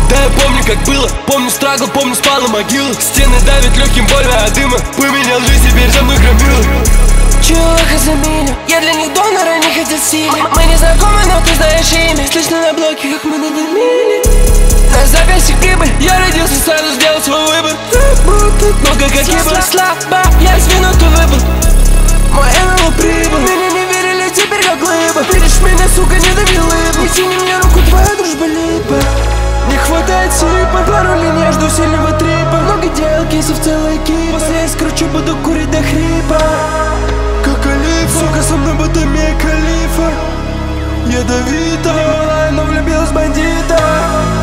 Да я помню, как было, помню страгл, помню спала могила. Стены давят легким больно от дыма. Поменял жизнь, теперь за мной громила. Чувака за милю, я для них донор, они хотят силы. Мы не знакомы, но ты знаешь имя. Слышно на блоке, как мы надымили. На запястье прибыль, я родился, сразу сделал свой выбор. Много как и был, слабо, я сдвинут и выбыл. Мой НЛО прибыл, меня не верили, теперь как глыба. Видишь меня, сука, не давил ибо. Не тяни мне руку, твоя дружба липа. Не хватает сипа, пароли не жду сильного трипа. Много дел, кейсов целая кипа. После я скручу, буду курить до хрипа. Как Алифа, сука, со мной будто Мия Калифа. Ядовита, не малая, но влюбилась в бандита.